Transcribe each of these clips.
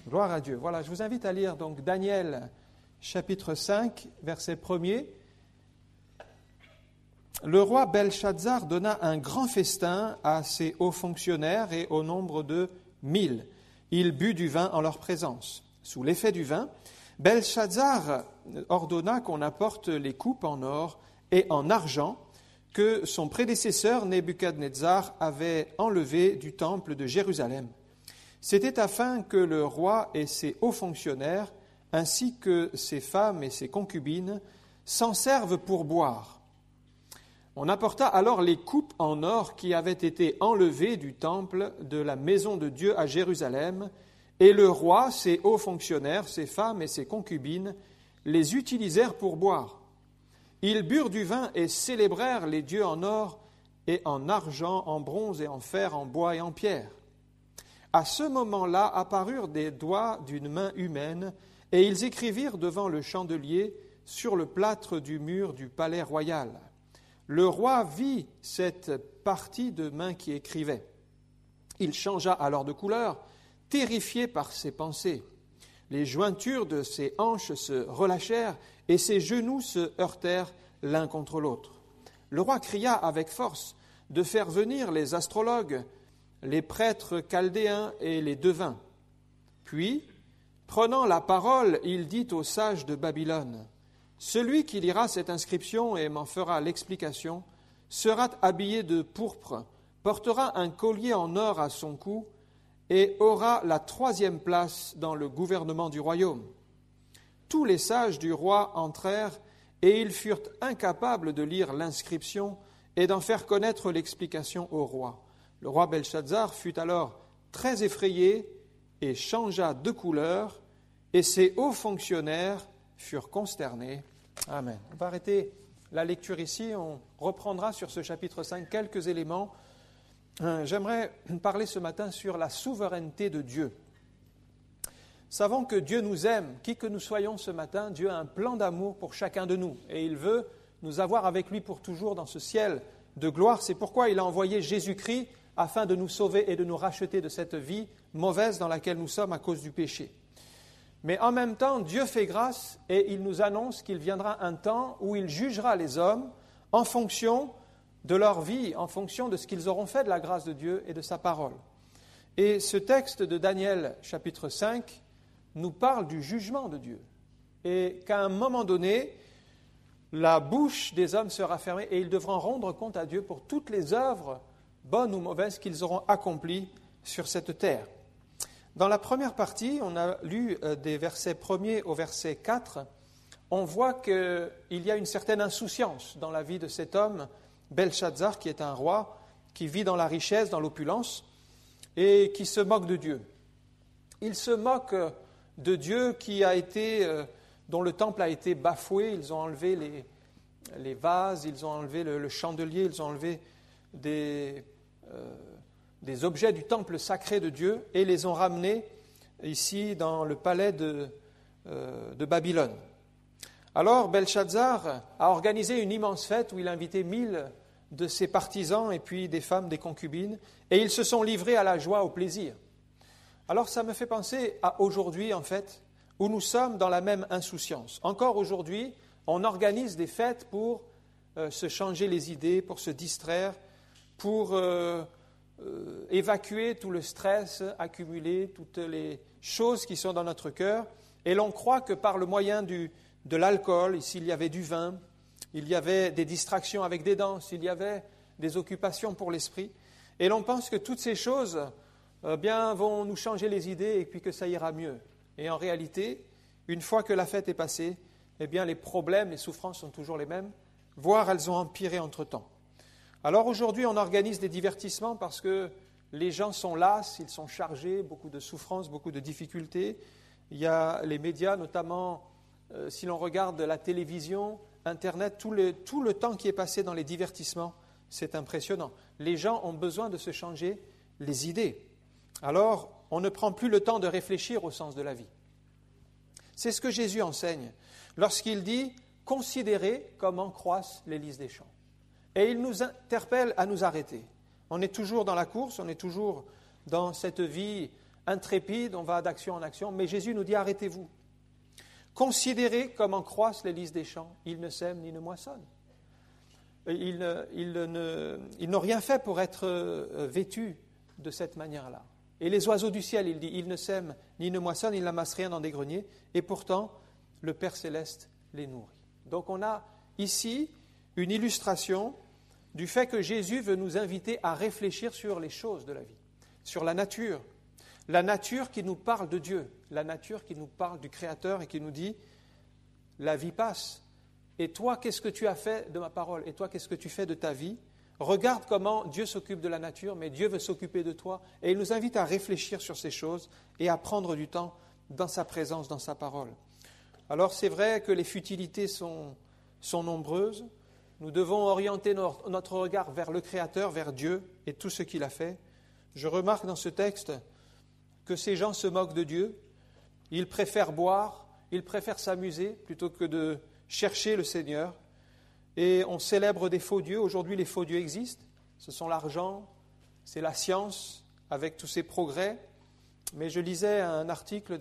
Gloire à Dieu. Voilà, je vous invite à lire donc Daniel chapitre 5, verset 1er. Le roi Belshazzar donna un grand festin à ses hauts fonctionnaires et au nombre de 1000. Il but du vin en leur présence. Sous l'effet du vin, Belshazzar ordonna qu'on apporte les coupes en or et en argent que son prédécesseur Nebuchadnezzar avait enlevées du temple de Jérusalem. C'était afin que le roi et ses hauts fonctionnaires, ainsi que ses femmes et ses concubines, s'en servent pour boire. On apporta alors les coupes en or qui avaient été enlevées du temple de la maison de Dieu à Jérusalem, et le roi, ses hauts fonctionnaires, ses femmes et ses concubines les utilisèrent pour boire. Ils burent du vin et célébrèrent les dieux en or et en argent, en bronze et en fer, en bois et en pierre. À ce moment-là apparurent des doigts d'une main humaine, et ils écrivirent devant le chandelier sur le plâtre du mur du palais royal. Le roi vit cette partie de main qui écrivait. Il changea alors de couleur, terrifié par ses pensées. Les jointures de ses hanches se relâchèrent et ses genoux se heurtèrent l'un contre l'autre. Le roi cria avec force de faire venir les astrologues, les prêtres chaldéens et les devins. Puis, prenant la parole, il dit aux sages de Babylone, « Celui qui lira cette inscription et m'en fera l'explication sera habillé de pourpre, portera un collier en or à son cou et aura la 3e place dans le gouvernement du royaume. » Tous les sages du roi entrèrent et ils furent incapables de lire l'inscription et d'en faire connaître l'explication au roi. Le roi Belshazzar fut alors très effrayé et changea de couleur, et ses hauts fonctionnaires furent consternés. Amen. On va arrêter la lecture ici. On reprendra sur ce chapitre 5 quelques éléments. J'aimerais parler ce matin sur la souveraineté de Dieu. Savons que Dieu nous aime. Qui que nous soyons ce matin, Dieu a un plan d'amour pour chacun de nous. Et il veut nous avoir avec lui pour toujours dans ce ciel de gloire. C'est pourquoi il a envoyé Jésus-Christ afin de nous sauver et de nous racheter de cette vie mauvaise dans laquelle nous sommes à cause du péché. Mais en même temps, Dieu fait grâce et il nous annonce qu'il viendra un temps où il jugera les hommes en fonction de leur vie, en fonction de ce qu'ils auront fait de la grâce de Dieu et de sa parole. Et ce texte de Daniel, chapitre 5, nous parle du jugement de Dieu. Et qu'à un moment donné, la bouche des hommes sera fermée et ils devront rendre compte à Dieu pour toutes les œuvres bonnes ou mauvaises qu'ils auront accomplies sur cette terre. Dans la première partie, on a lu des versets 1er au verset 4, on voit qu'il y a une certaine insouciance dans la vie de cet homme, Belshazzar, qui est un roi, qui vit dans la richesse, dans l'opulence, et qui se moque de Dieu. Il se moque de Dieu dont le temple a été bafoué. Ils ont enlevé les vases, ils ont enlevé le chandelier, ils ont enlevé des objets du temple sacré de Dieu et les ont ramenés ici dans le palais de Babylone. Alors Belshazzar a organisé une immense fête où il a invité 1000 de ses partisans et puis des femmes, des concubines, et ils se sont livrés à la joie, au plaisir. Alors ça me fait penser à aujourd'hui en fait, où nous sommes dans la même insouciance. Encore aujourd'hui, on organise des fêtes pour se changer les idées, pour se distraire, pour évacuer tout le stress accumulé, toutes les choses qui sont dans notre cœur. Et l'on croit que par le moyen de l'alcool, ici il y avait du vin, il y avait des distractions avec des danses, il y avait des occupations pour l'esprit. Et l'on pense que toutes ces choses vont nous changer les idées et puis que ça ira mieux. Et en réalité, une fois que la fête est passée, les problèmes, les souffrances sont toujours les mêmes, voire elles ont empiré entre-temps. Alors aujourd'hui, on organise des divertissements parce que les gens sont las, ils sont chargés, beaucoup de souffrances, beaucoup de difficultés. Il y a les médias, notamment si l'on regarde la télévision, Internet, tout le temps qui est passé dans les divertissements, c'est impressionnant. Les gens ont besoin de se changer les idées. Alors, on ne prend plus le temps de réfléchir au sens de la vie. C'est ce que Jésus enseigne lorsqu'il dit « Considérez comment croissent les lys des champs ». Et il nous interpelle à nous arrêter. On est toujours dans la course, on est toujours dans cette vie intrépide, on va d'action en action, mais Jésus nous dit arrêtez-vous. Considérez comment croissent les lys des champs, ils ne sèment ni ne moissonnent. Ils n'ont rien fait pour être vêtus de cette manière-là. Et les oiseaux du ciel, il dit, ils ne sèment ni ne moissonnent, ils n'amassent rien dans des greniers, et pourtant le Père Céleste les nourrit. Donc on a ici une illustration du fait que Jésus veut nous inviter à réfléchir sur les choses de la vie, sur la nature qui nous parle de Dieu, la nature qui nous parle du Créateur et qui nous dit « la vie passe, et toi, qu'est-ce que tu as fait de ma parole? Et toi, qu'est-ce que tu fais de ta vie? Regarde comment Dieu s'occupe de la nature, mais Dieu veut s'occuper de toi. » Et il nous invite à réfléchir sur ces choses et à prendre du temps dans sa présence, dans sa parole. Alors c'est vrai que les futilités sont nombreuses. Nous devons orienter notre regard vers le Créateur, vers Dieu et tout ce qu'il a fait. Je remarque dans ce texte que ces gens se moquent de Dieu. Ils préfèrent boire, ils préfèrent s'amuser plutôt que de chercher le Seigneur. Et on célèbre des faux dieux. Aujourd'hui, les faux dieux existent. Ce sont l'argent, c'est la science avec tous ses progrès. Mais je lisais un article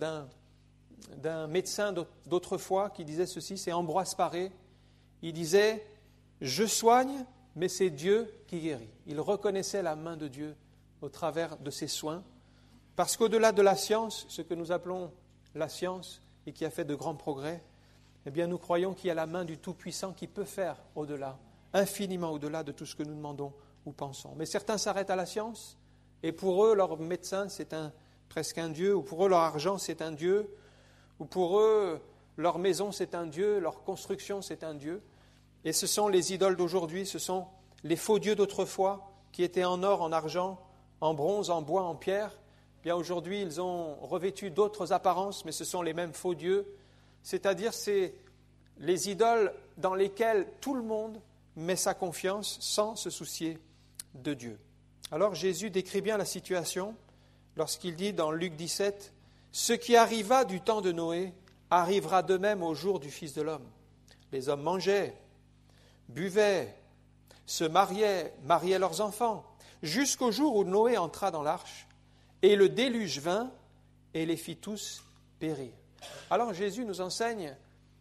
d'un médecin d'autrefois qui disait ceci, c'est Ambroise Paré. Il disait « Je soigne, mais c'est Dieu qui guérit ». Il reconnaissait la main de Dieu au travers de ses soins. Parce qu'au-delà de la science, ce que nous appelons la science et qui a fait de grands progrès, eh bien nous croyons qu'il y a la main du Tout-Puissant qui peut faire au-delà, infiniment au-delà de tout ce que nous demandons ou pensons. Mais certains s'arrêtent à la science et pour eux, leur médecin, c'est presque un dieu, ou pour eux, leur argent, c'est un dieu, ou pour eux, leur maison, c'est un dieu, leur construction, c'est un dieu. Et ce sont les idoles d'aujourd'hui, ce sont les faux dieux d'autrefois qui étaient en or, en argent, en bronze, en bois, en pierre. Bien aujourd'hui, ils ont revêtu d'autres apparences, mais ce sont les mêmes faux dieux. C'est-à-dire, c'est les idoles dans lesquelles tout le monde met sa confiance sans se soucier de Dieu. Alors Jésus décrit bien la situation lorsqu'il dit dans Luc 17, « Ce qui arriva du temps de Noé arrivera de même au jour du Fils de l'homme. Les hommes mangeaient, buvaient, se mariaient leurs enfants, jusqu'au jour où Noé entra dans l'arche, et le déluge vint et les fit tous périr. » Alors Jésus nous enseigne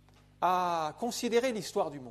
à considérer l'histoire du monde.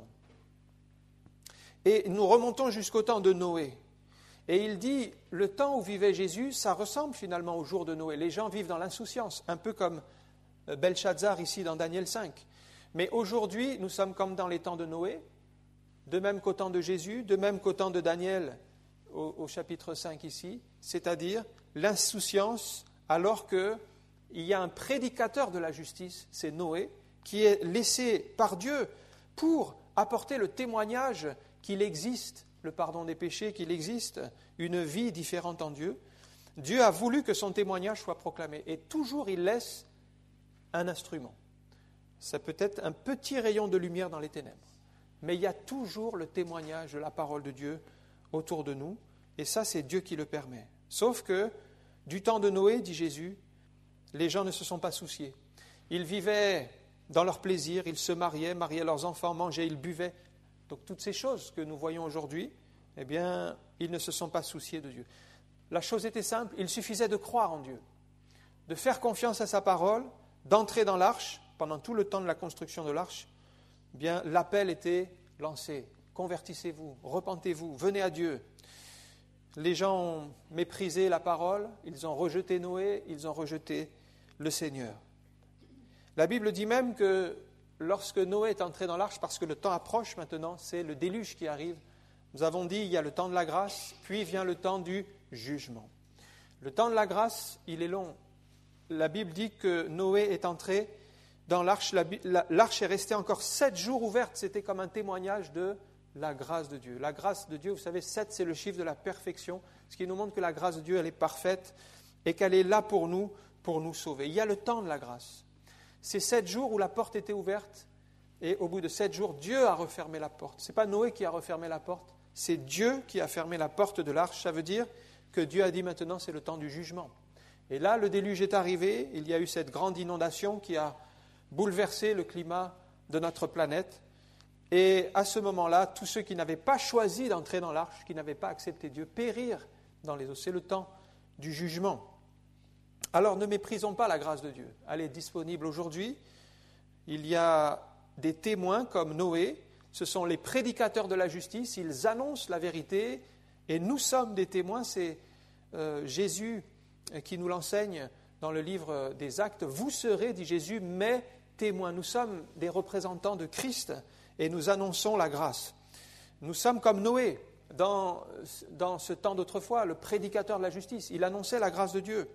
Et nous remontons jusqu'au temps de Noé. Et il dit, le temps où vivait Jésus, ça ressemble finalement au jour de Noé. Les gens vivent dans l'insouciance, un peu comme Belchazzar ici dans Daniel 5. Mais aujourd'hui, nous sommes comme dans les temps de Noé, de même qu'au temps de Jésus, de même qu'au temps de Daniel au chapitre 5 ici, c'est-à-dire l'insouciance alors qu'il y a un prédicateur de la justice, c'est Noé, qui est laissé par Dieu pour apporter le témoignage qu'il existe le pardon des péchés, qu'il existe une vie différente en Dieu. Dieu a voulu que son témoignage soit proclamé. Et toujours, il laisse un instrument. Ça peut être un petit rayon de lumière dans les ténèbres. Mais il y a toujours le témoignage de la parole de Dieu autour de nous. Et ça, c'est Dieu qui le permet. Sauf que, du temps de Noé, dit Jésus, les gens ne se sont pas souciés. Ils vivaient dans leur plaisir, ils se mariaient leurs enfants, mangeaient, ils buvaient. Donc toutes ces choses que nous voyons aujourd'hui, eh bien, ils ne se sont pas souciés de Dieu. La chose était simple, il suffisait de croire en Dieu, de faire confiance à sa parole, d'entrer dans l'arche, pendant tout le temps de la construction de l'arche, eh bien, l'appel était lancé. Convertissez-vous, repentez-vous, venez à Dieu. Les gens ont méprisé la parole, ils ont rejeté Noé, ils ont rejeté le Seigneur. La Bible dit même que lorsque Noé est entré dans l'arche, parce que le temps approche maintenant, c'est le déluge qui arrive. Nous avons dit, il y a le temps de la grâce, puis vient le temps du jugement. Le temps de la grâce, il est long. La Bible dit que Noé est entré dans l'arche. L'arche est restée encore 7 jours ouverte. C'était comme un témoignage de la grâce de Dieu. La grâce de Dieu, vous savez, 7, c'est le chiffre de la perfection, ce qui nous montre que la grâce de Dieu, elle est parfaite et qu'elle est là pour nous sauver. Il y a le temps de la grâce. C'est 7 jours où la porte était ouverte et au bout de 7 jours, Dieu a refermé la porte. Ce n'est pas Noé qui a refermé la porte, c'est Dieu qui a fermé la porte de l'arche. Ça veut dire que Dieu a dit maintenant c'est le temps du jugement. Et là, le déluge est arrivé, il y a eu cette grande inondation qui a bouleversé le climat de notre planète. Et à ce moment-là, tous ceux qui n'avaient pas choisi d'entrer dans l'arche, qui n'avaient pas accepté Dieu, périrent dans les eaux. C'est le temps du jugement. Alors ne méprisons pas la grâce de Dieu. Elle est disponible aujourd'hui. Il y a des témoins comme Noé. Ce sont les prédicateurs de la justice. Ils annoncent la vérité et nous sommes des témoins. C'est Jésus qui nous l'enseigne dans le livre des Actes. Vous serez, dit Jésus, mes témoins. Nous sommes des représentants de Christ et nous annonçons la grâce. Nous sommes comme Noé dans ce temps d'autrefois, le prédicateur de la justice. Il annonçait la grâce de Dieu.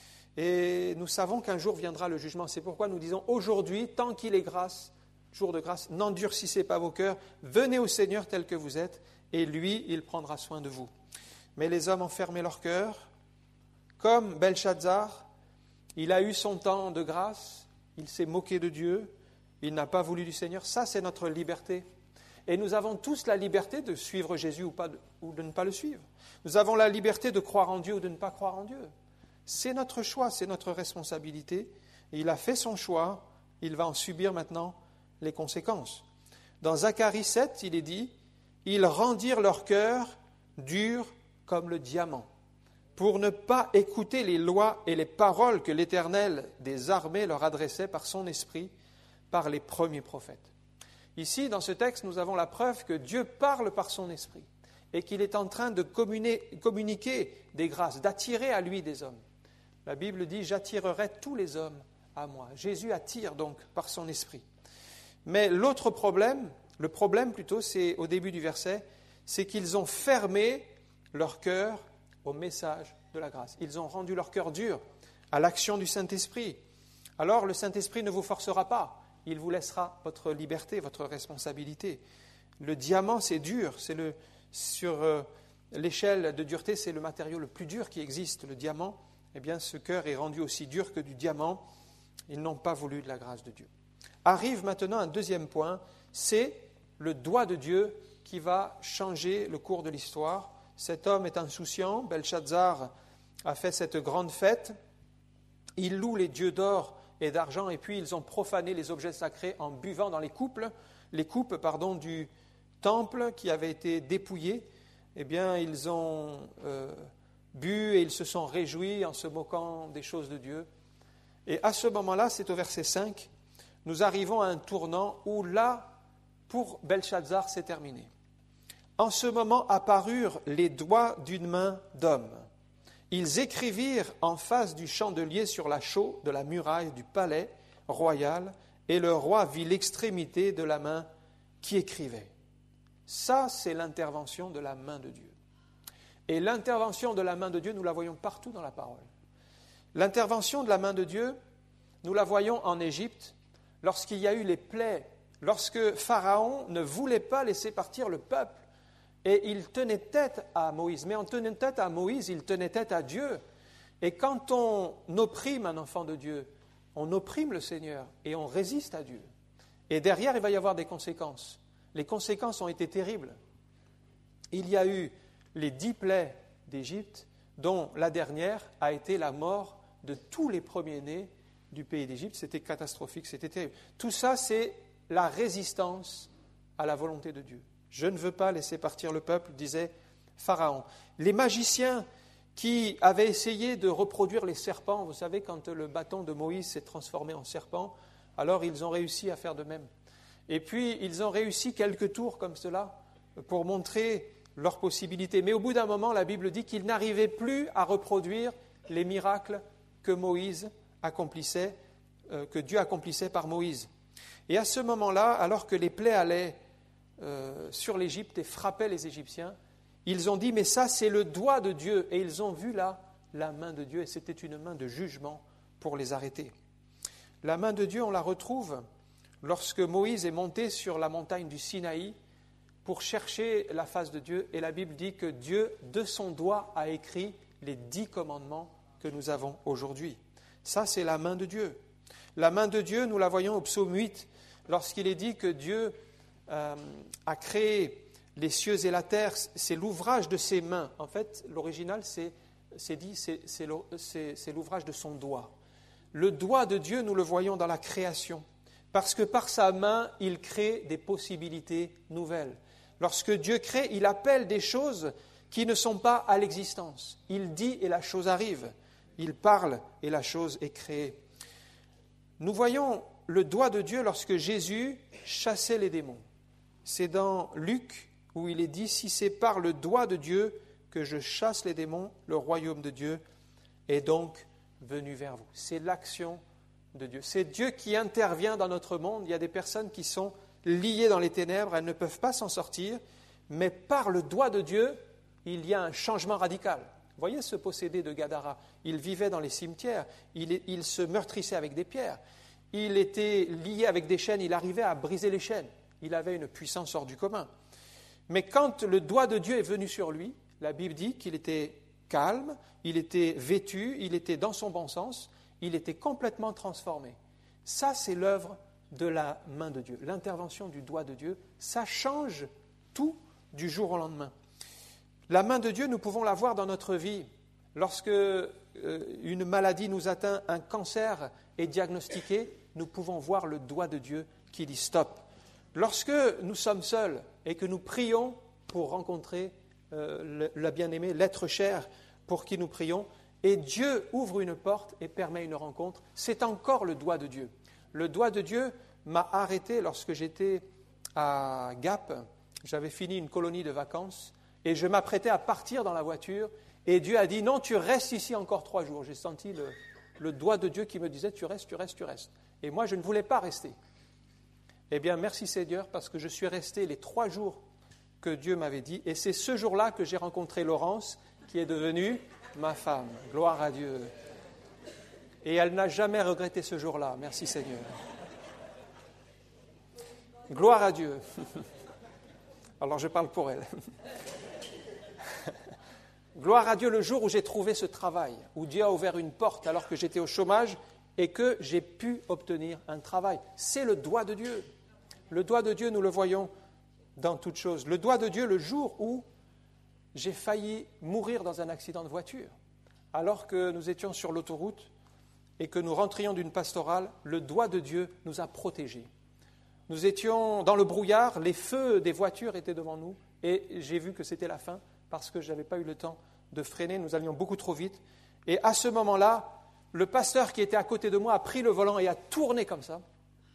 Et nous savons qu'un jour viendra le jugement. C'est pourquoi nous disons aujourd'hui, tant qu'il est grâce, jour de grâce, n'endurcissez pas vos cœurs, venez au Seigneur tel que vous êtes, et lui, il prendra soin de vous. Mais les hommes ont fermé leur cœur, comme Belchazzar, il a eu son temps de grâce, il s'est moqué de Dieu, il n'a pas voulu du Seigneur. Ça, c'est notre liberté. Et nous avons tous la liberté de suivre Jésus ou de ne pas le suivre. Nous avons la liberté de croire en Dieu ou de ne pas croire en Dieu. C'est notre choix, c'est notre responsabilité. Et il a fait son choix, il va en subir maintenant les conséquences. Dans Zacharie 7, il est dit « Ils rendirent leur cœur dur comme le diamant, pour ne pas écouter les lois et les paroles que l'Éternel des armées leur adressait par son esprit, par les premiers prophètes. » Ici, dans ce texte, nous avons la preuve que Dieu parle par son esprit et qu'il est en train de communiquer des grâces, d'attirer à lui des hommes. La Bible dit « J'attirerai tous les hommes à moi ». Jésus attire donc par son esprit. Mais l'autre problème, le problème plutôt, c'est au début du verset, c'est qu'ils ont fermé leur cœur au message de la grâce. Ils ont rendu leur cœur dur à l'action du Saint-Esprit. Alors le Saint-Esprit ne vous forcera pas, il vous laissera votre liberté, votre responsabilité. Le diamant, c'est dur, sur l'échelle de dureté, c'est le matériau le plus dur qui existe, le diamant. Eh bien, ce cœur est rendu aussi dur que du diamant. Ils n'ont pas voulu de la grâce de Dieu. Arrive maintenant un deuxième point, c'est le doigt de Dieu qui va changer le cours de l'histoire. Cet homme est insouciant, Belchazzar a fait cette grande fête, il loue les dieux d'or et d'argent, et puis ils ont profané les objets sacrés en buvant dans les coupes du temple qui avait été dépouillé. Eh bien, ils ont bu et ils se sont réjouis en se moquant des choses de Dieu. Et à ce moment-là, c'est au verset 5, nous arrivons à un tournant où là, pour Belchazzar, c'est terminé. En ce moment apparurent les doigts d'une main d'homme. Ils écrivirent en face du chandelier sur la chaux de la muraille du palais royal, et le roi vit l'extrémité de la main qui écrivait. Ça, c'est l'intervention de la main de Dieu. Et l'intervention de la main de Dieu, nous la voyons partout dans la parole. L'intervention de la main de Dieu, nous la voyons en Égypte, lorsqu'il y a eu les plaies, lorsque Pharaon ne voulait pas laisser partir le peuple, et il tenait tête à Moïse. Mais en tenant tête à Moïse, il tenait tête à Dieu. Et quand on opprime un enfant de Dieu, on opprime le Seigneur et on résiste à Dieu. Et derrière, il va y avoir des conséquences. Les conséquences ont été terribles. Il y a eu les 10 plaies d'Égypte, dont la dernière a été la mort de tous les premiers-nés du pays d'Égypte. C'était catastrophique, c'était terrible. Tout ça, c'est la résistance à la volonté de Dieu. Je ne veux pas laisser partir le peuple, disait Pharaon. Les magiciens qui avaient essayé de reproduire les serpents, vous savez, quand le bâton de Moïse s'est transformé en serpent, alors ils ont réussi à faire de même. Et puis, ils ont réussi quelques tours comme cela pour montrer leurs possibilités. Mais au bout d'un moment, la Bible dit qu'ils n'arrivaient plus à reproduire les miracles que Moïse accomplissait, que Dieu accomplissait par Moïse. Et à ce moment-là, alors que les plaies allaient sur l'Égypte et frappaient les Égyptiens, ils ont dit, mais ça c'est le doigt de Dieu, et ils ont vu là la main de Dieu, et c'était une main de jugement pour les arrêter. La main de Dieu, on la retrouve lorsque Moïse est monté sur la montagne du Sinaï pour chercher la face de Dieu, et la Bible dit que Dieu, de son doigt, a écrit les 10 commandements que nous avons aujourd'hui. Ça, c'est la main de Dieu. La main de Dieu, nous la voyons au psaume 8, lorsqu'il est dit que Dieu a créé les cieux et la terre, c'est l'ouvrage de ses mains. En fait, l'original, c'est l'ouvrage de son doigt. Le doigt de Dieu, nous le voyons dans la création, parce que par sa main, il crée des possibilités nouvelles. Lorsque Dieu crée, il appelle des choses qui ne sont pas à l'existence. Il dit et la chose arrive. Il parle et la chose est créée. Nous voyons le doigt de Dieu lorsque Jésus chassait les démons. C'est dans Luc où il est dit « Si c'est par le doigt de Dieu que je chasse les démons, le royaume de Dieu est donc venu vers vous. » C'est l'action de Dieu. C'est Dieu qui intervient dans notre monde. Il y a des personnes qui sont liées dans les ténèbres, elles ne peuvent pas s'en sortir, mais par le doigt de Dieu, il y a un changement radical. Vous voyez ce possédé de Gadara, il vivait dans les cimetières, il se meurtrissait avec des pierres, il était lié avec des chaînes, il arrivait à briser les chaînes, il avait une puissance hors du commun. Mais quand le doigt de Dieu est venu sur lui, la Bible dit qu'il était calme, il était vêtu, il était dans son bon sens, il était complètement transformé. Ça, c'est l'œuvre de la main de Dieu. L'intervention du doigt de Dieu, ça change tout du jour au lendemain. La main de Dieu, nous pouvons la voir dans notre vie. Lorsque une maladie nous atteint, un cancer est diagnostiqué, nous pouvons voir le doigt de Dieu qui dit stop. Lorsque nous sommes seuls et que nous prions pour rencontrer la bien-aimée, l'être cher pour qui nous prions, et Dieu ouvre une porte et permet une rencontre, c'est encore le doigt de Dieu. Le doigt de Dieu m'a arrêté lorsque j'étais à Gap. J'avais fini une colonie de vacances et je m'apprêtais à partir dans la voiture et Dieu a dit « Non, tu restes ici encore 3 jours ». J'ai senti le doigt de Dieu qui me disait « Tu restes, tu restes, tu restes ». Et moi, je ne voulais pas rester. Eh bien, merci Seigneur, parce que je suis resté les 3 jours que Dieu m'avait dit. Et c'est ce jour-là que j'ai rencontré Laurence, qui est devenue ma femme. Gloire à Dieu. Et elle n'a jamais regretté ce jour-là. Merci Seigneur. Gloire à Dieu. Alors je parle pour elle. Gloire à Dieu le jour où j'ai trouvé ce travail, où Dieu a ouvert une porte alors que j'étais au chômage et que j'ai pu obtenir un travail. C'est le doigt de Dieu. Le doigt de Dieu, nous le voyons dans toutes choses. Le doigt de Dieu le jour où j'ai failli mourir dans un accident de voiture. Alors que nous étions sur l'autoroute et que nous rentrions d'une pastorale, le doigt de Dieu nous a protégés. Nous étions dans le brouillard, les feux des voitures étaient devant nous et j'ai vu que c'était la fin parce que je n'avais pas eu le temps de freiner, nous allions beaucoup trop vite. Et à ce moment-là, le pasteur qui était à côté de moi a pris le volant et a tourné comme ça.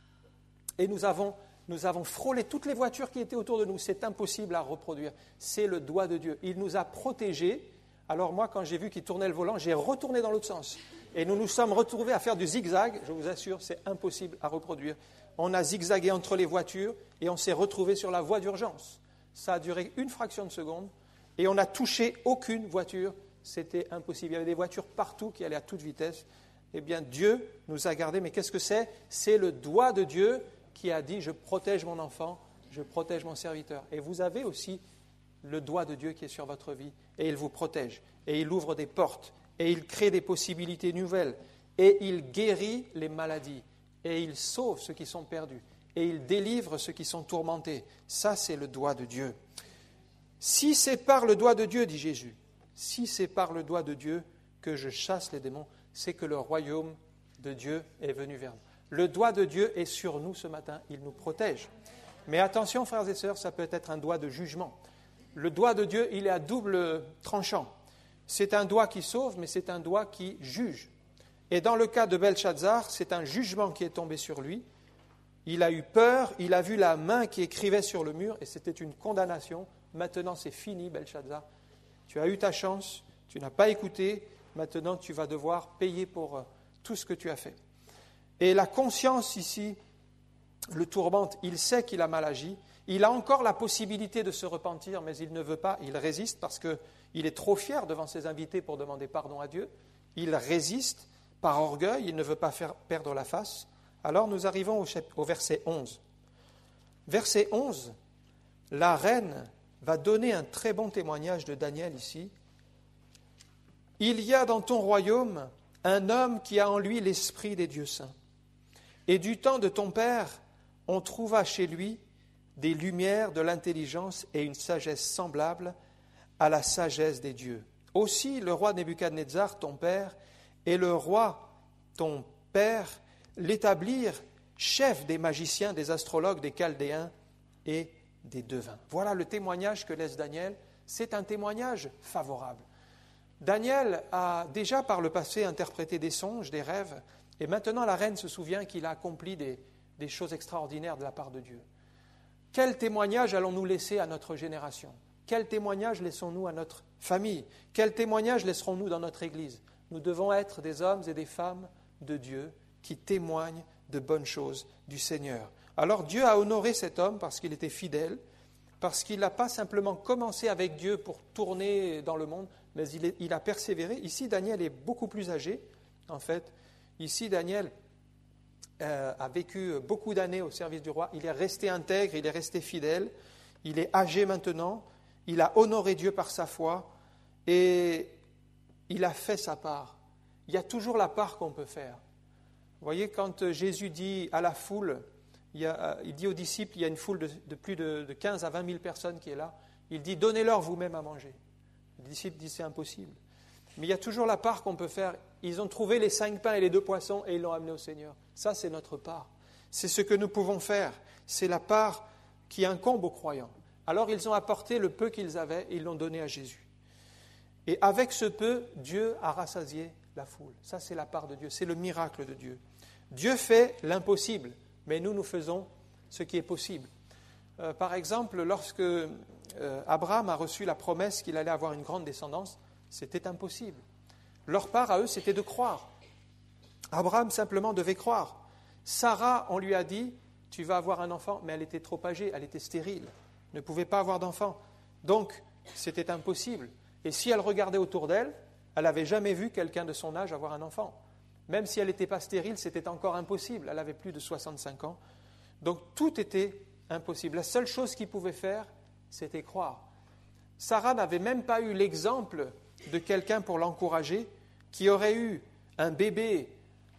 Et nous avons frôlé toutes les voitures qui étaient autour de nous. C'est impossible à reproduire. C'est le doigt de Dieu. Il nous a protégés. Alors moi, quand j'ai vu qu'il tournait le volant, j'ai retourné dans l'autre sens. Et nous nous sommes retrouvés à faire du zigzag. Je vous assure, c'est impossible à reproduire. On a zigzagué entre les voitures et on s'est retrouvés sur la voie d'urgence. Ça a duré une fraction de seconde et on n'a touché aucune voiture. C'était impossible. Il y avait des voitures partout qui allaient à toute vitesse. Eh bien, Dieu nous a gardés. Mais qu'est-ce que c'est ? C'est le doigt de Dieu qui a dit « Je protège mon enfant, je protège mon serviteur ». Et vous avez aussi le doigt de Dieu qui est sur votre vie. Et il vous protège. Et il ouvre des portes. Et il crée des possibilités nouvelles. Et il guérit les maladies. Et il sauve ceux qui sont perdus. Et il délivre ceux qui sont tourmentés. Ça, c'est le doigt de Dieu. Si c'est par le doigt de Dieu, dit Jésus, si c'est par le doigt de Dieu que je chasse les démons, c'est que le royaume de Dieu est venu vers nous. Le doigt de Dieu est sur nous ce matin, il nous protège. Mais attention, frères et sœurs, ça peut être un doigt de jugement. Le doigt de Dieu, il est à double tranchant. C'est un doigt qui sauve, mais c'est un doigt qui juge. Et dans le cas de Belchazzar, c'est un jugement qui est tombé sur lui. Il a eu peur, il a vu la main qui écrivait sur le mur, et c'était une condamnation. Maintenant, c'est fini, Belchazzar. Tu as eu ta chance, tu n'as pas écouté, maintenant tu vas devoir payer pour tout ce que tu as fait. Et la conscience ici le tourmente, il sait qu'il a mal agi, il a encore la possibilité de se repentir, mais il ne veut pas, il résiste parce qu'il est trop fier devant ses invités pour demander pardon à Dieu. Il résiste par orgueil, il ne veut pas faire perdre la face. Alors nous arrivons au verset 11. Verset 11, la reine va donner un très bon témoignage de Daniel ici. « Il y a dans ton royaume un homme qui a en lui l'esprit des dieux saints. Et du temps de ton père, on trouva chez lui des lumières, de l'intelligence et une sagesse semblable à la sagesse des dieux. Aussi le roi Nebuchadnezzar, ton père, et le roi, ton père, l'établirent chef des magiciens, des astrologues, des chaldéens et des devins. » Voilà le témoignage que laisse Daniel. C'est un témoignage favorable. Daniel a déjà par le passé interprété des songes, des rêves, et maintenant la reine se souvient qu'il a accompli des choses extraordinaires de la part de Dieu. Quel témoignage allons-nous laisser à notre génération ? Quel témoignage laissons-nous à notre famille ? Quel témoignage laisserons-nous dans notre Église ? Nous devons être des hommes et des femmes de Dieu qui témoignent de bonnes choses du Seigneur. Alors Dieu a honoré cet homme parce qu'il était fidèle, parce qu'il n'a pas simplement commencé avec Dieu pour tourner dans le monde, mais il a persévéré. Ici, Daniel est beaucoup plus âgé, en fait. Ici, Daniel a vécu beaucoup d'années au service du roi. Il est resté intègre, il est resté fidèle. Il est âgé maintenant. Il a honoré Dieu par sa foi et il a fait sa part. Il y a toujours la part qu'on peut faire. Vous voyez, quand Jésus dit à la foule, il dit aux disciples, il y a une foule de plus de 15 à 20 000 personnes qui est là, il dit « Donnez-leur vous-même à manger ». Les disciples disent « C'est impossible ». Mais il y a toujours la part qu'on peut faire. Ils ont trouvé les 5 pains et les 2 poissons et ils l'ont amené au Seigneur. Ça, c'est notre part. C'est ce que nous pouvons faire. C'est la part qui incombe aux croyants. Alors, ils ont apporté le peu qu'ils avaient et ils l'ont donné à Jésus. Et avec ce peu, Dieu a rassasié la foule. Ça, c'est la part de Dieu. C'est le miracle de Dieu. Dieu fait l'impossible, mais nous faisons ce qui est possible. Par exemple, lorsque Abraham a reçu la promesse qu'il allait avoir une grande descendance, c'était impossible. Leur part à eux, c'était de croire. Abraham simplement devait croire. Sarah, on lui a dit, tu vas avoir un enfant, mais elle était trop âgée, elle était stérile, ne pouvait pas avoir d'enfant. Donc, c'était impossible. Et si elle regardait autour d'elle, elle n'avait jamais vu quelqu'un de son âge avoir un enfant. Même si elle n'était pas stérile, c'était encore impossible. Elle avait plus de 65 ans. Donc, tout était impossible. La seule chose qu'il pouvait faire, c'était croire. Sarah n'avait même pas eu l'exemple de quelqu'un pour l'encourager, qui aurait eu un bébé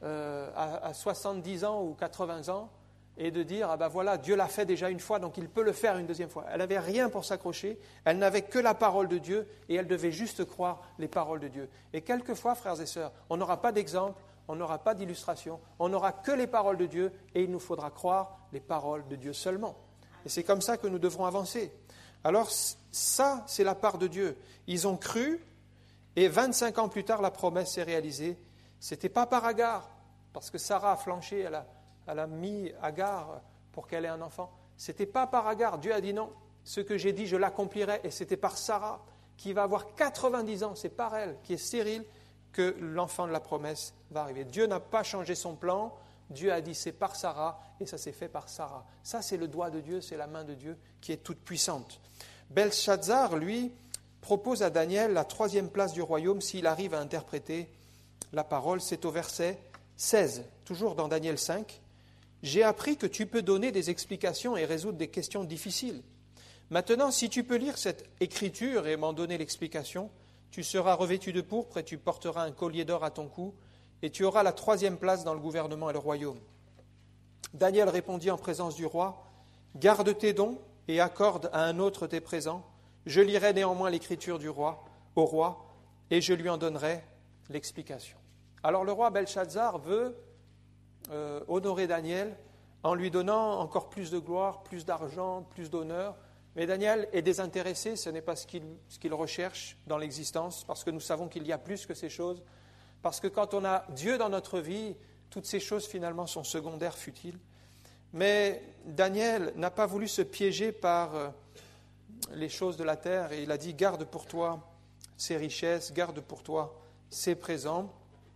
à 70 ans ou 80 ans, et de dire, ah ben voilà, Dieu l'a fait déjà une fois, donc il peut le faire une deuxième fois. Elle n'avait rien pour s'accrocher, elle n'avait que la parole de Dieu, et elle devait juste croire les paroles de Dieu. Et quelquefois, frères et sœurs, on n'aura pas d'exemple, on n'aura pas d'illustration, on n'aura que les paroles de Dieu, et il nous faudra croire les paroles de Dieu seulement. Et c'est comme ça que nous devrons avancer. Alors ça, c'est la part de Dieu. Ils ont cru, et 25 ans plus tard, la promesse s'est réalisée. Ce n'était pas par Agar, parce que Sarah a flanché, elle a mis Agar pour qu'elle ait un enfant. Ce n'était pas par Agar. Dieu a dit non, ce que j'ai dit, je l'accomplirai. Et c'était par Sarah, qui va avoir 90 ans. C'est par elle, qui est stérile, que l'enfant de la promesse va arriver. Dieu n'a pas changé son plan. Dieu a dit c'est par Sarah, et ça s'est fait par Sarah. Ça, c'est le doigt de Dieu, c'est la main de Dieu qui est toute puissante. Belchazzar, lui, propose à Daniel la 3e place du royaume s'il arrive à interpréter la parole. C'est au verset 16, toujours dans Daniel 5. « J'ai appris que tu peux donner des explications et résoudre des questions difficiles. Maintenant, si tu peux lire cette écriture et m'en donner l'explication, tu seras revêtu de pourpre et tu porteras un collier d'or à ton cou et tu auras la 3e place dans le gouvernement et le royaume. » Daniel répondit en présence du roi, « Garde tes dons et accorde à un autre tes présents. Je lirai néanmoins l'écriture du roi au roi et je lui en donnerai l'explication. » Alors le roi Belchazzar veut honorer Daniel en lui donnant encore plus de gloire, plus d'argent, plus d'honneur. Mais Daniel est désintéressé, ce n'est pas ce qu'il recherche dans l'existence, parce que nous savons qu'il y a plus que ces choses. Parce que quand on a Dieu dans notre vie, toutes ces choses finalement sont secondaires, futiles. Mais Daniel n'a pas voulu se piéger par les choses de la terre et il a dit « Garde pour toi ces richesses, garde pour toi ces présents ».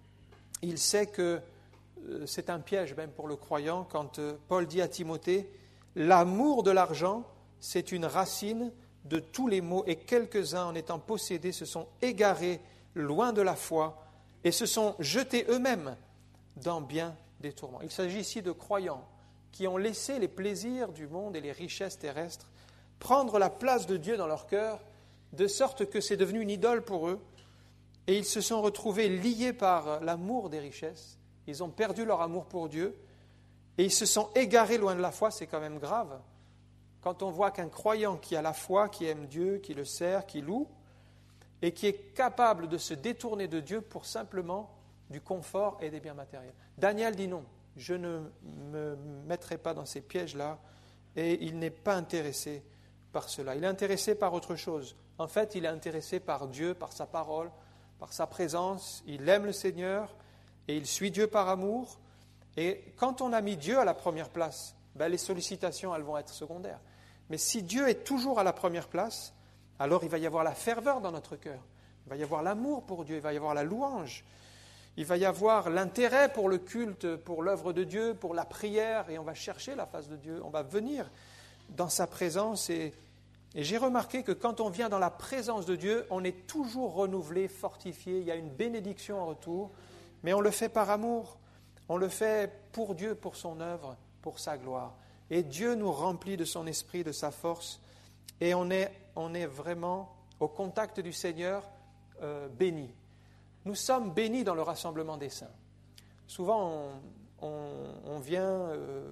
Il sait que c'est un piège même pour le croyant quand Paul dit à Timothée « L'amour de l'argent, c'est une racine de tous les maux et quelques-uns en étant possédés se sont égarés loin de la foi et se sont jetés eux-mêmes dans bien des tourments. » Il s'agit ici de croyants qui ont laissé les plaisirs du monde et les richesses terrestres prendre la place de Dieu dans leur cœur, de sorte que c'est devenu une idole pour eux, et ils se sont retrouvés liés par l'amour des richesses, ils ont perdu leur amour pour Dieu, et ils se sont égarés loin de la foi. C'est quand même grave, quand on voit qu'un croyant qui a la foi, qui aime Dieu, qui le sert, qui loue, et qui est capable de se détourner de Dieu pour simplement du confort et des biens matériels. Daniel dit non, je ne me mettrai pas dans ces pièges-là, et il n'est pas intéressé par cela. Il est intéressé par autre chose. En fait, il est intéressé par Dieu, par sa parole, par sa présence, il aime le Seigneur et il suit Dieu par amour. Et quand on a mis Dieu à la première place, les sollicitations, elles vont être secondaires. Mais si Dieu est toujours à la première place, alors il va y avoir la ferveur dans notre cœur. Il va y avoir l'amour pour Dieu, il va y avoir la louange. Il va y avoir l'intérêt pour le culte, pour l'œuvre de Dieu, pour la prière, et on va chercher la face de Dieu. On va venir dans sa présence. Et j'ai remarqué que quand on vient dans la présence de Dieu, on est toujours renouvelé, fortifié. Il y a une bénédiction en retour, mais on le fait par amour. On le fait pour Dieu, pour son œuvre, pour sa gloire. Et Dieu nous remplit de son esprit, de sa force, et on est vraiment au contact du Seigneur béni. Nous sommes bénis dans le rassemblement des saints. Souvent, on vient,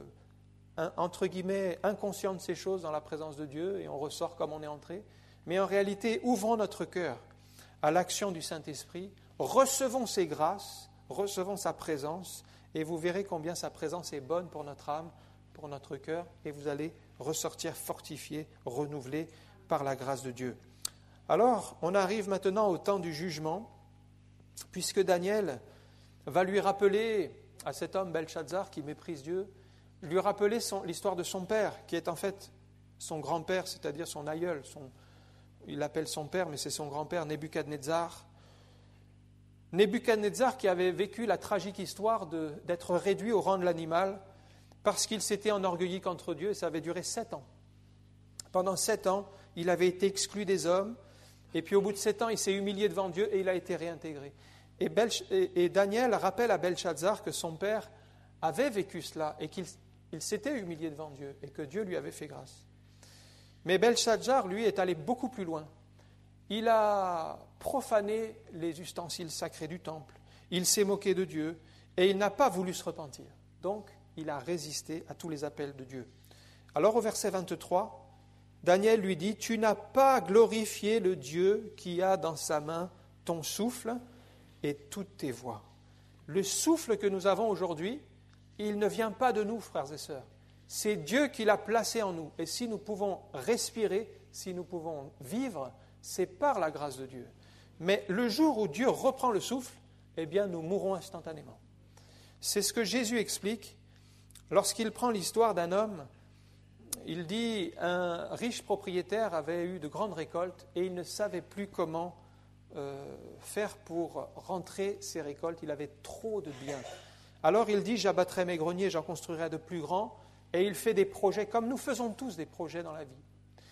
entre guillemets, inconscient de ces choses dans la présence de Dieu et on ressort comme on est entré. Mais en réalité, ouvrons notre cœur à l'action du Saint-Esprit, recevons ses grâces, recevons sa présence et vous verrez combien sa présence est bonne pour notre âme, pour notre cœur et vous allez ressortir fortifié, renouvelé par la grâce de Dieu. Alors, on arrive maintenant au temps du jugement, puisque Daniel va lui rappeler à cet homme Belchazzar qui méprise Dieu, lui rappeler l'histoire de son père, qui est en fait son grand-père, c'est-à-dire son aïeul. Il l'appelle son père, mais c'est son grand-père, Nebuchadnezzar. Nebuchadnezzar qui avait vécu la tragique histoire d'être réduit au rang de l'animal parce qu'il s'était enorgueilli contre Dieu, et ça avait duré 7 ans. Pendant 7 ans, il avait été exclu des hommes, et puis au bout de 7 ans, il s'est humilié devant Dieu et il a été réintégré. Et Daniel rappelle à Belchazzar que son père avait vécu cela et qu'il s'était humilié devant Dieu et que Dieu lui avait fait grâce. Mais Belchazzar, lui, est allé beaucoup plus loin. Il a profané les ustensiles sacrés du temple, il s'est moqué de Dieu et il n'a pas voulu se repentir. Donc, il a résisté à tous les appels de Dieu. Alors au verset 23, Daniel lui dit « Tu n'as pas glorifié le Dieu qui a dans sa main ton souffle et toutes tes voix. » Le souffle que nous avons aujourd'hui, il ne vient pas de nous, frères et sœurs. C'est Dieu qui l'a placé en nous. Et si nous pouvons respirer, si nous pouvons vivre, c'est par la grâce de Dieu. Mais le jour où Dieu reprend le souffle, eh bien nous mourrons instantanément. C'est ce que Jésus explique lorsqu'il prend l'histoire d'un homme. Il dit un riche propriétaire avait eu de grandes récoltes et il ne savait plus comment faire pour rentrer ses récoltes. Il avait trop de biens. Alors il dit, j'abattrai mes greniers, j'en construirai de plus grands. Et il fait des projets, comme nous faisons tous des projets dans la vie.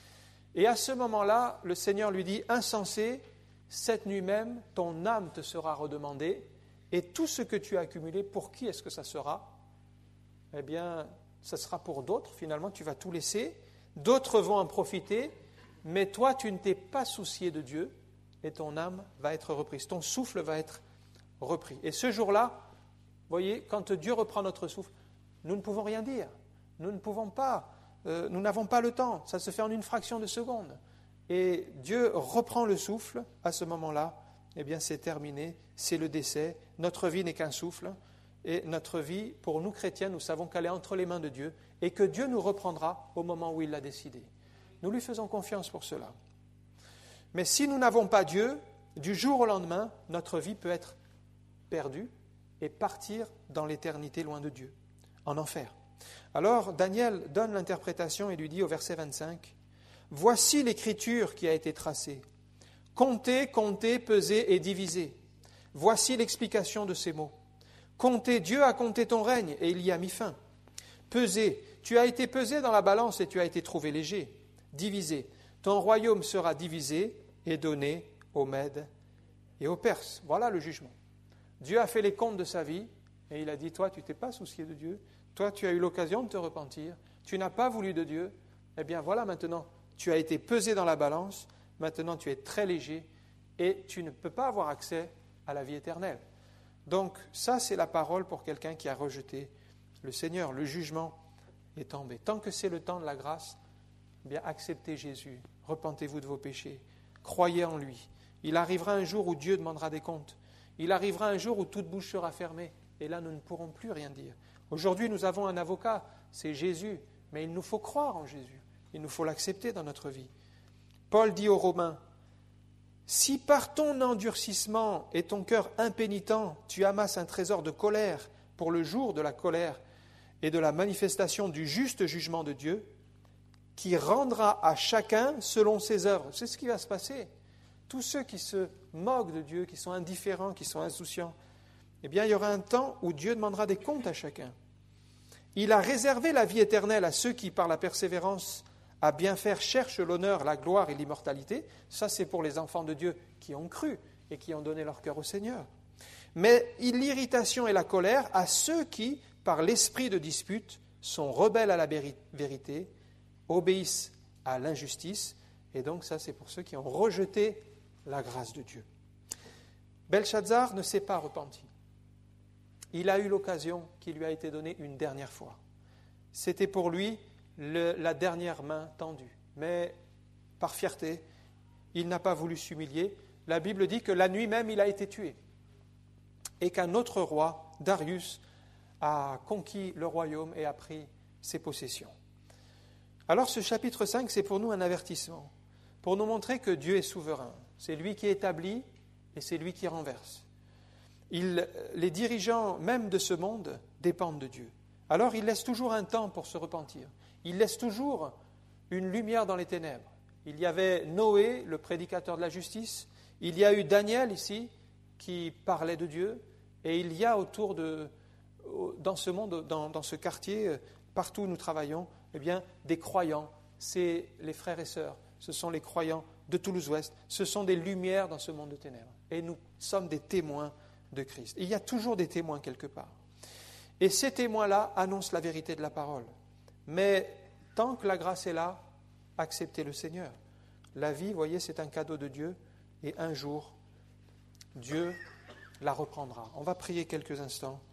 Et à ce moment-là, le Seigneur lui dit, insensé, cette nuit même, ton âme te sera redemandée. Et tout ce que tu as accumulé, pour qui est-ce que ça sera ? Eh bien, ça sera pour d'autres, finalement, tu vas tout laisser. D'autres vont en profiter, mais toi, tu ne t'es pas soucié de Dieu et ton âme va être reprise. Ton souffle va être repris. Et ce jour-là, vous voyez, quand Dieu reprend notre souffle, nous ne pouvons rien dire. Nous ne pouvons pas, nous n'avons pas le temps. Ça se fait en une fraction de seconde. Et Dieu reprend le souffle à ce moment-là. Eh bien, c'est terminé, c'est le décès. Notre vie n'est qu'un souffle. Et notre vie, pour nous chrétiens, nous savons qu'elle est entre les mains de Dieu et que Dieu nous reprendra au moment où il l'a décidé. Nous lui faisons confiance pour cela. Mais si nous n'avons pas Dieu, du jour au lendemain, notre vie peut être perdue et partir dans l'éternité loin de Dieu, en enfer. Alors Daniel donne l'interprétation et lui dit au verset 25, « Voici l'écriture qui a été tracée. Comptez, comptez, pesez et divisez. Voici l'explication de ces mots. Comptez, Dieu a compté ton règne et il y a mis fin. Pesez, tu as été pesé dans la balance et tu as été trouvé léger. Divisé, ton royaume sera divisé et donné aux Mèdes et aux Perses. » Voilà le jugement. Dieu a fait les comptes de sa vie et il a dit, toi, tu ne t'es pas soucié de Dieu, toi, tu as eu l'occasion de te repentir, tu n'as pas voulu de Dieu, eh bien voilà maintenant, tu as été pesé dans la balance, maintenant tu es très léger et tu ne peux pas avoir accès à la vie éternelle. Donc ça, c'est la parole pour quelqu'un qui a rejeté le Seigneur. Le jugement est tombé. Tant que c'est le temps de la grâce, eh bien acceptez Jésus, repentez-vous de vos péchés, croyez en lui. Il arrivera un jour où Dieu demandera des comptes. Il arrivera un jour où toute bouche sera fermée et là, nous ne pourrons plus rien dire. Aujourd'hui, nous avons un avocat, c'est Jésus, mais il nous faut croire en Jésus. Il nous faut l'accepter dans notre vie. Paul dit aux Romains, « Si par ton endurcissement et ton cœur impénitent, tu amasses un trésor de colère pour le jour de la colère et de la manifestation du juste jugement de Dieu, qui rendra à chacun selon ses œuvres. C'est ce qui va se passer. Tous ceux qui se moquent de Dieu, qui sont indifférents, qui sont insouciants, eh bien, il y aura un temps où Dieu demandera des comptes à chacun. Il a réservé la vie éternelle à ceux qui, par la persévérance à bien faire, cherchent l'honneur, la gloire et l'immortalité. Ça, c'est pour les enfants de Dieu qui ont cru et qui ont donné leur cœur au Seigneur. Mais l'irritation et la colère à ceux qui, par l'esprit de dispute, sont rebelles à la vérité, obéissent à l'injustice. Et donc, ça, c'est pour ceux qui ont rejeté la grâce de Dieu. Belshazzar ne s'est pas repenti. Il a eu l'occasion qui lui a été donnée une dernière fois. C'était pour lui la dernière main tendue. Mais par fierté, il n'a pas voulu s'humilier. La Bible dit que la nuit même, il a été tué. Et qu'un autre roi, Darius, a conquis le royaume et a pris ses possessions. Alors ce chapitre 5, c'est pour nous un avertissement, pour nous montrer que Dieu est souverain. C'est lui qui établit et c'est lui qui renverse. Les dirigeants même de ce monde dépendent de Dieu. Alors il laisse toujours un temps pour se repentir. Il laisse toujours une lumière dans les ténèbres. Il y avait Noé, le prédicateur de la justice. Il y a eu Daniel ici, qui parlait de Dieu. Et il y a dans ce monde, dans ce quartier, partout où nous travaillons, eh bien, des croyants. C'est les frères et sœurs. Ce sont les croyants de Toulouse-Ouest. Ce sont des lumières dans ce monde de ténèbres. Et nous sommes des témoins de Christ. Il y a toujours des témoins quelque part. Et ces témoins-là annoncent la vérité de la parole. Mais tant que la grâce est là, acceptez le Seigneur. La vie, vous voyez, c'est un cadeau de Dieu. Et un jour, Dieu la reprendra. On va prier quelques instants.